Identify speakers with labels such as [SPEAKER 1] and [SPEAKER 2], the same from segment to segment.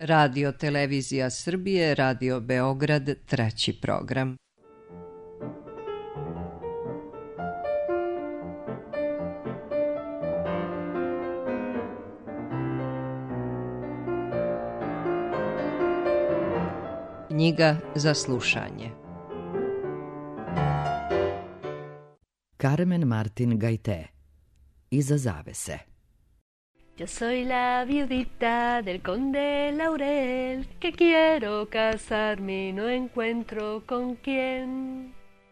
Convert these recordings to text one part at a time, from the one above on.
[SPEAKER 1] Radio Televizija Srbije, Radio Beograd, 3. program. Knjiga za slušanje.
[SPEAKER 2] Carmen Martin Gaité. Iza zavese.
[SPEAKER 3] Yo soy la viudita del conde Laurel, que quiero casarme y no encuentro con quién.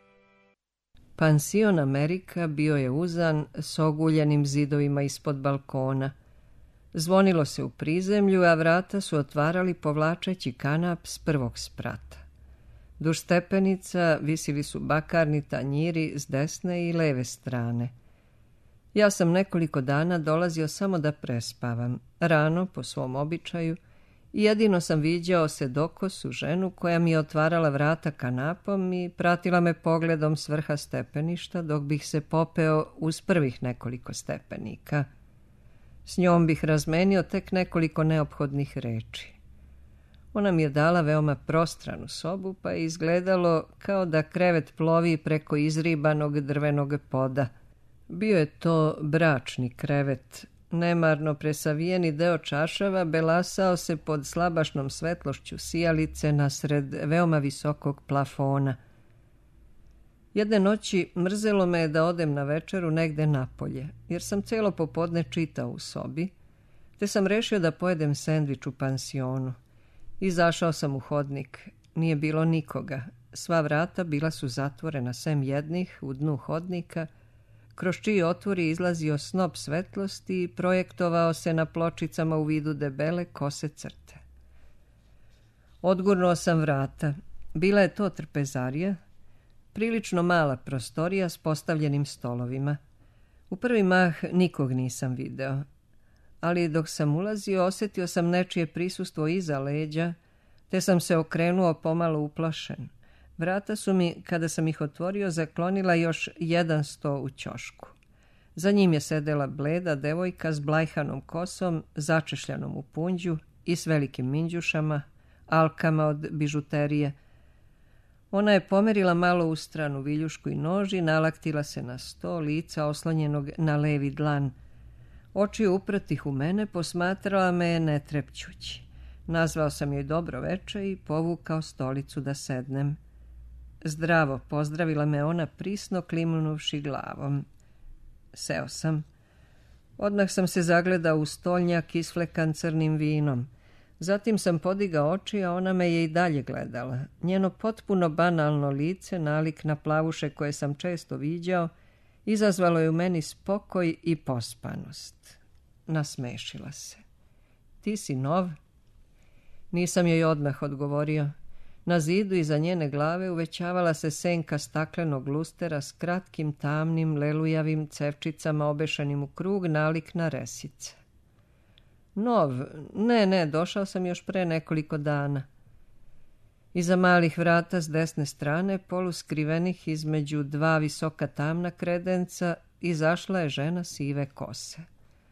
[SPEAKER 1] Pansion Amerika bio je uzan s oguljenim zidovima ispod balkona. Zvonilo se u prizemlju, a vrata su otvarali povlačeći kanap s prvog sprata. Duž stepenica visili su bakarni tanjiri s desne i leve strane. Ja sam nekoliko dana dolazio samo da prespavam, rano po svom običaju, i jedino sam viđao sedokosu ženu koja mi je otvarala vrata kanapom i pratila me pogledom s vrha stepeništa dok bih se popeo uz prvih nekoliko stepenika. S njom bih razmenio tek nekoliko neophodnih reči. Ona mi je dala veoma prostranu sobu, pa je izgledalo kao da krevet plovi preko izribanog drvenog poda. Bio je to bračni krevet. Nemarno presavijeni deo čaršava belasao se pod slabašnom svetlošću sijalice nasred veoma visokog plafona. Jedne noći mrzelo me da odem na večeru negde napolje, jer sam celo popodne čitao u sobi, te sam rešio da pojedem sendvič u pansionu. Izašao sam u hodnik. Nije bilo nikoga. Sva vrata bila su zatvorena sem jednih u dnu hodnika, kroz čiji otvor je izlazio snop svetlosti i projektovao se na pločicama u vidu debele kose crte. Odgurnuo sam vrata. Bila je to trpezarija, prilično mala prostorija s postavljenim stolovima. U prvi mah nikog nisam video, ali dok sam ulazio osjetio sam nečije prisustvo iza leđa, te sam se okrenuo pomalo uplašen. Vrata su mi, kada sam ih otvorio, zaklonila još jedan sto u ćošku. Za njim je sedela bleda devojka s blajhanom kosom, začešljanom u punđu i s velikim minđušama, alkama od bižuterije. Ona je pomerila malo u stranu viljušku i nož i nalaktila se na sto, lica oslonjenog na levi dlan. Oči upratih u mene, posmatrala me je netrepćući. Nazvao sam joj dobro veče i povukao stolicu da sednem. Zdravo, pozdravila me ona prisno klimnuvši glavom. Seo sam. Odmah sam se zagledao u stolnjak isflekan crnim vinom. Zatim sam podigao oči, a ona me je i dalje gledala. Njeno potpuno banalno lice, nalik na plavuše koje sam često viđao, izazvalo je u meni spokoj i pospanost. Nasmešila se. Ti si nov? Nisam joj odmah odgovorio. Na zidu iza njene glave uvećavala se senka staklenog lustera s kratkim, tamnim, lelujavim cevčicama obešanim u krug, nalik na resice. Nov? Ne, došao sam još pre nekoliko dana. Iza malih vrata s desne strane, poluskrivenih između dva visoka tamna kredenca, izašla je žena sive kose.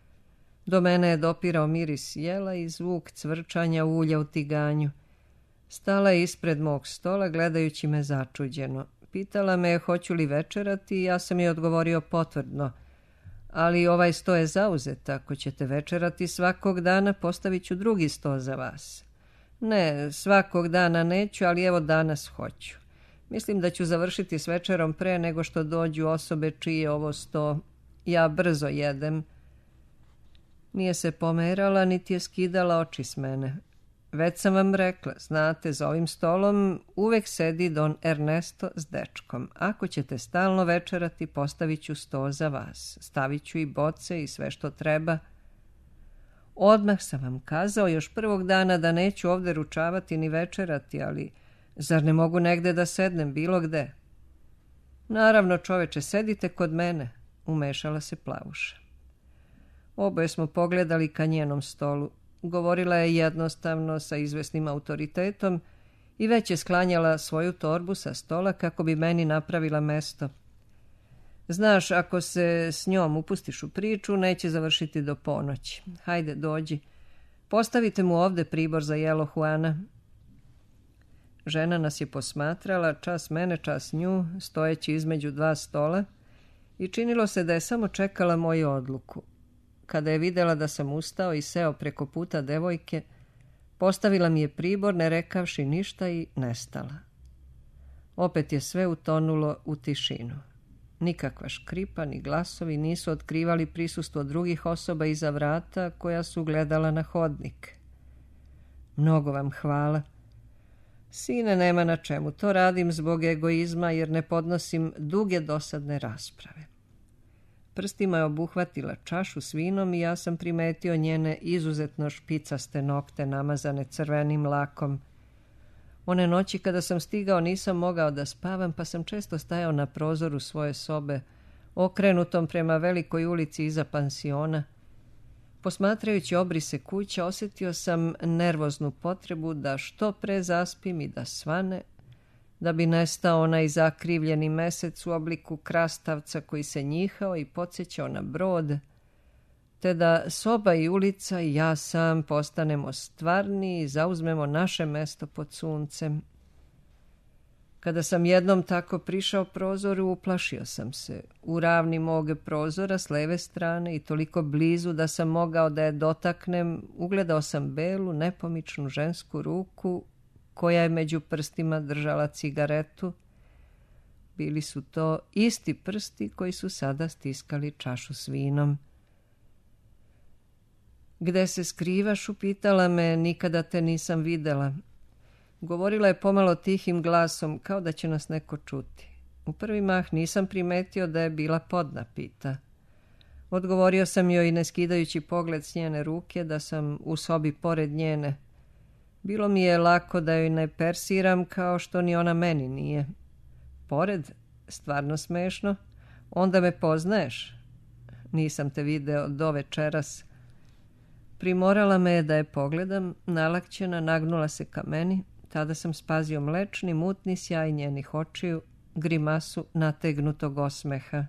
[SPEAKER 1] Do mene je dopirao miris jela i zvuk cvrčanja ulja u tiganju. Stala je ispred mog stola, gledajući me začuđeno. Pitala me hoću li večerati i ja sam joj odgovorio potvrdno. Ali ovaj sto je zauzet, ako ćete večerati svakog dana, postavit ću drugi sto za vas. Ne, svakog dana neću, ali evo danas hoću. Mislim da ću završiti s večerom pre nego što dođu osobe čiji je ovo sto. Ja brzo jedem. Nije se pomerala, niti je skidala oči s mene. Već sam vam rekla, znate, za ovim stolom uvek sedi don Ernesto s dečkom. Ako ćete stalno večerati, postavit ću sto za vas. Stavit ću i boce i sve što treba. Odmah sam vam kazao još prvog dana da neću ovde ručavati ni večerati, ali zar ne mogu negde da sednem, bilo gde? Naravno, čoveče, sedite kod mene, umešala se plavuša. Oboje smo pogledali ka njenom stolu. Govorila je jednostavno, sa izvesnim autoritetom, i već je sklanjala svoju torbu sa stola kako bi meni napravila mesto. Znaš, ako se s njom upustiš u priču, neće završiti do ponoći. Hajde, dođi. Postavite mu ovde pribor za jelo, Juana. Žena nas je posmatrala, čas mene, čas nju, stojeći između dva stola, i činilo se da je samo čekala moju odluku. Kada je vidjela da sam ustao i seo preko puta devojke, postavila mi je pribor, ne rekavši ništa, i nestala. Opet je sve utonulo u tišinu. Nikakva škripa ni glasovi nisu otkrivali prisustvo drugih osoba iza vrata koja su gledala na hodnik. Mnogo vam hvala. Sine, nema na čemu. To radim zbog egoizma jer ne podnosim duge dosadne rasprave. Prstima je obuhvatila čašu s vinom i ja sam primetio njene izuzetno špicaste nokte namazane crvenim lakom. One noći kada sam stigao nisam mogao da spavam, pa sam često stajao na prozoru svoje sobe, okrenutom prema velikoj ulici iza pansiona. Posmatrajući obrise kuća, osjetio sam nervoznu potrebu da što pre zaspim i da svane, da bi nestao onaj zakrivljeni mesec u obliku krastavca koji se njihao i podsjećao na brod, te da soba i ulica i ja sam postanemo stvarni i zauzmemo naše mesto pod suncem. Kada sam jednom tako prišao prozoru, uplašio sam se. U ravni mog prozora s leve strane i toliko blizu da sam mogao da je dotaknem, ugledao sam belu, nepomičnu žensku ruku koja je među prstima držala cigaretu. Bili su to isti prsti koji su sada stiskali čašu s vinom. Gde se skrivaš, upitala me, nikada te nisam videla. Govorila je pomalo tihim glasom, kao da će nas neko čuti. U prvi mah nisam primetio da je bila podnapita. Odgovorio sam joj, ne skidajući pogled s njene ruke, da sam u sobi pored njene. Bilo mi je lako da joj ne persiram, kao što ni ona meni nije. Pored? Stvarno smešno. Onda me poznaješ? Nisam te video do večeras. Primorala me je da je pogledam, nalakćena, nagnula se ka meni. Tada sam spazio mlečni, mutni sjaj njenih očiju, grimasu nategnutog osmeha.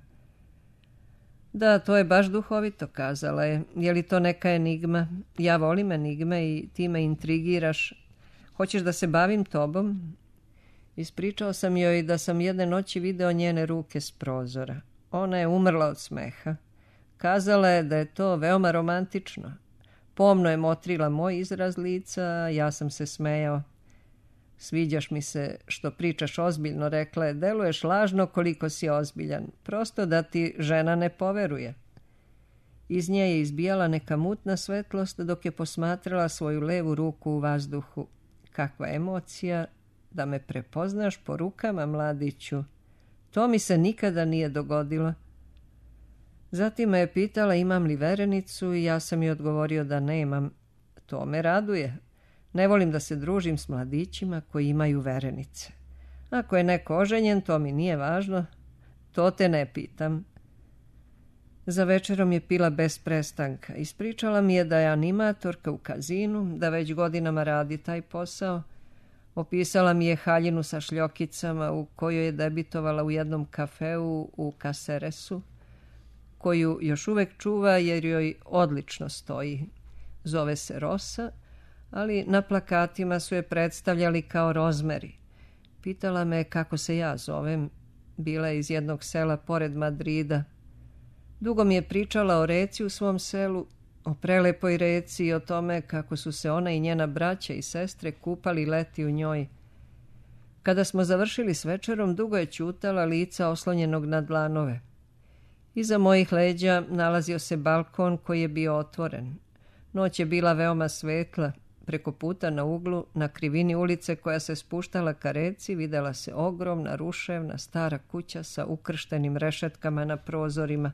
[SPEAKER 1] Da, to je baš duhovito, kazala je. Je li to neka enigma? Ja volim enigme i ti me intrigiraš. Hoćeš da se bavim tobom? Ispričao sam joj da sam jedne noći video njene ruke s prozora. Ona je umrla od smeha. Kazala je da je to veoma romantično. Pomno je motrila moj izraz lica, ja sam se smejao. Sviđaš mi se što pričaš ozbiljno, rekla je, deluješ lažno koliko si ozbiljan, prosto da ti žena ne poveruje. Iz nje je izbijala neka mutna svetlost dok je posmatrala svoju levu ruku u vazduhu. Kakva emocija, da me prepoznaš po rukama, mladiću. To mi se nikada nije dogodilo. Zatim me je pitala imam li verenicu i ja sam joj odgovorio da nemam. To me raduje. Ne volim da se družim s mladićima koji imaju verenice. Ako je neko oženjen, to mi nije važno. To te ne pitam. Za večerom je pila bez prestanka. Ispričala mi je da je animatorka u kazinu, da već godinama radi taj posao. Opisala mi je haljinu sa šljokicama u kojoj je debitovala u jednom kafeu u Caceresu, koju još uvek čuva jer joj odlično stoji. Zove se Rosa, ali na plakatima su je predstavljali kao Rozmeri. Pitala me kako se ja zovem. Bila je iz jednog sela pored Madrida. Dugo mi je pričala o reci u svom selu, o prelepoj reci i o tome kako su se ona i njena braća i sestre kupali leti u njoj. Kada smo završili s večerom, dugo je ćutala, lica oslonjenog na dlanove. Iza mojih leđa nalazio se balkon koji je bio otvoren. Noć je bila veoma svetla. Preko puta na uglu, na krivini ulice koja se spuštala ka reci, videla se ogromna, ruševna, stara kuća sa ukrštenim rešetkama na prozorima.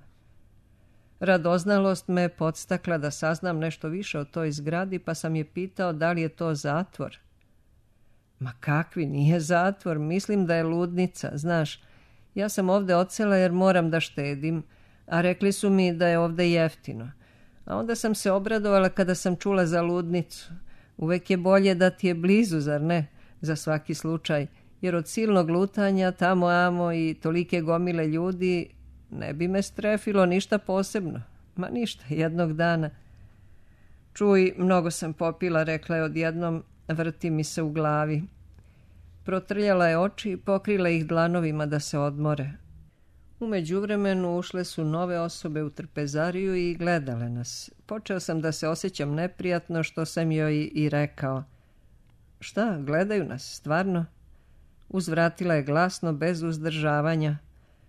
[SPEAKER 1] Radoznalost me podstakla da saznam nešto više o toj zgradi, pa sam je pitao da li je to zatvor. Ma kakvi, nije zatvor, mislim da je ludnica, znaš. Ja sam ovde odsela jer moram da štedim, a rekli su mi da je ovde jeftino. A onda sam se obradovala kada sam čula za ludnicu. Uvek je bolje da ti je blizu, zar ne, za svaki slučaj, jer od silnog lutanja tamo amo i tolike gomile ljudi ne bi me strefilo ništa posebno. Ma ništa, jednog dana. Čuj, mnogo sam popila, rekla je odjednom, vrti mi se u glavi. Protrljala je oči i pokrila ih dlanovima da se odmore. U međuvremenu ušle su nove osobe u trpezariju i gledale nas. Počeo sam da se osjećam neprijatno, što sam joj i rekao. Šta, gledaju nas, stvarno? Uzvratila je glasno, bez uzdržavanja.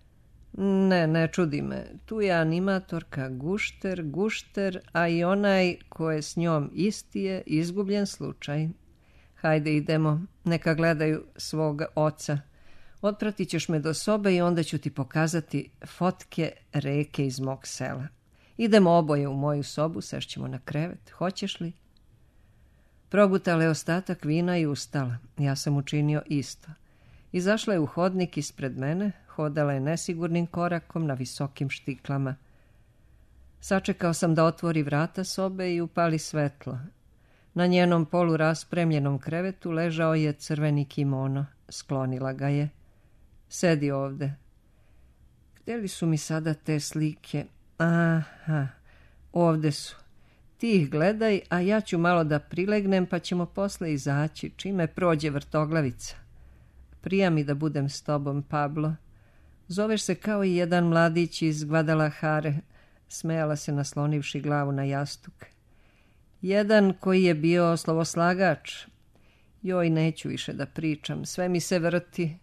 [SPEAKER 1] Ne čudi me. Tu je animatorka Gušter, a i onaj ko je s njom isti je izgubljen slučaj. Hajde idemo, neka gledaju svog oca. Otpratit ćeš me do sobe i onda ću ti pokazati fotke reke iz mog sela. Idemo oboje u moju sobu, sešćemo na krevet. Hoćeš li? Progutala je ostatak vina i ustala. Ja sam učinio isto. Izašla je u hodnik ispred mene, hodala je nesigurnim korakom na visokim štiklama. Sačekao sam da otvori vrata sobe i upali svetlo. Na njenom poluraspremljenom krevetu ležao je crveni kimono. Sklonila ga je. Sedi ovde. Gde li su mi sada te slike? Aha, ovde su. Ti ih gledaj, a ja ću malo da prilegnem, pa ćemo posle izaći, čime prođe vrtoglavica. Prija mi da budem s tobom, Pablo. Zoveš se kao i jedan mladić iz Guadalajare, smejala se naslonivši glavu na jastuk. Jedan koji je bio slovoslagač. Joj, neću više da pričam, sve mi se vrti.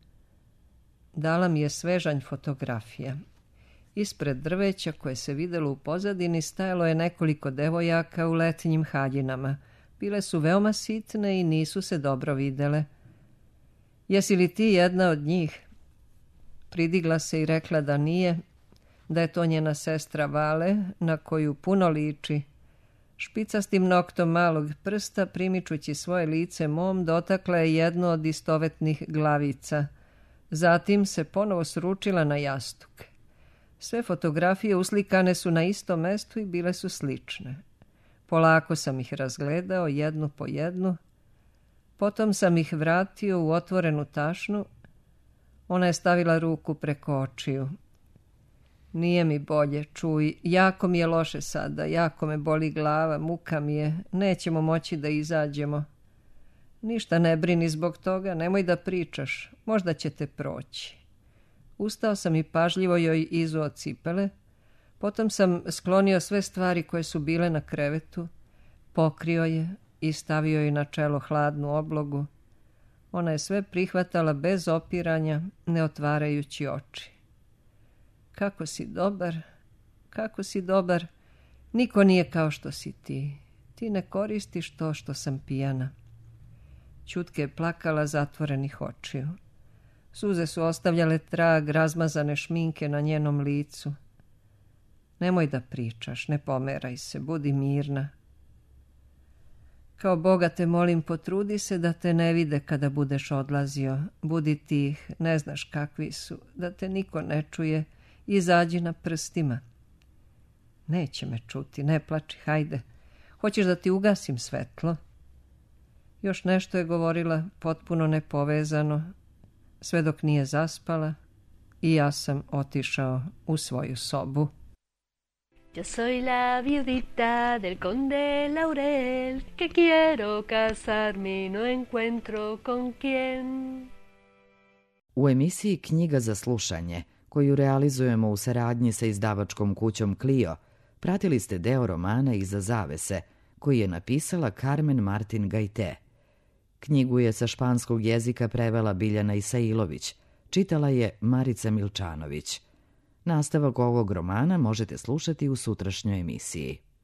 [SPEAKER 1] Dala mi je svežanj fotografija. Ispred drveća koje se videlo u pozadini stajalo je nekoliko devojaka u letnjim haljinama. Bile su veoma sitne i nisu se dobro videle. Jesi li ti jedna od njih? Pridigla se i rekla da nije, da je to njena sestra Vale, na koju puno liči. Špicastim noktom malog prsta, primičući svoje lice mom, dotakla je jednu od istovetnih glavica. Zatim se ponovo sručila na jastuk. Sve fotografije uslikane su na istom mestu i bile su slične. Polako sam ih razgledao, jednu po jednu. Potom sam ih vratio u otvorenu tašnu. Ona je stavila ruku preko očiju. Nije mi bolje, čuj, jako mi je loše sada, jako me boli glava, muka mi je, nećemo moći da izađemo. Ništa ne brini zbog toga, nemoj da pričaš, možda će te proći. Ustao sam i pažljivo joj izuo cipele, potom sam sklonio sve stvari koje su bile na krevetu, pokrio je i stavio je na čelo hladnu oblogu. Ona je sve prihvatala bez opiranja, ne otvarajući oči. Kako si dobar, kako si dobar, niko nije kao što si ti. Ti ne koristiš to što sam pijana. Ćutke je plakala zatvorenih očiju. Suze su ostavljale trag razmazane šminke na njenom licu. Nemoj da pričaš, ne pomeraj se, budi mirna. Kao Boga te molim, potrudi se da te ne vide kada budeš odlazio. Budi tih, ne znaš kakvi su, da te niko ne čuje. Izađi na prstima. Neće me čuti, ne plači, hajde. Hoćeš da ti ugasim svetlo? Još nešto je govorila, potpuno nepovezano, sve dok nije zaspala, i ja sam otišao u svoju sobu.
[SPEAKER 3] Yo soy la viudita del conde Laurel, que quiero casarme y no encuentro con quién.
[SPEAKER 2] U emisiji Knjiga za slušanje, koju realizujemo u saradnji sa izdavačkom kućom Clio, pratili ste deo romana Iza zavese, koji je napisala Carmen Martin Gajte. Knjigu je sa španskog jezika prevela Biljana Isailović, čitala je Marica Milčanović. Nastavak ovog romana možete slušati u sutrašnjoj emisiji.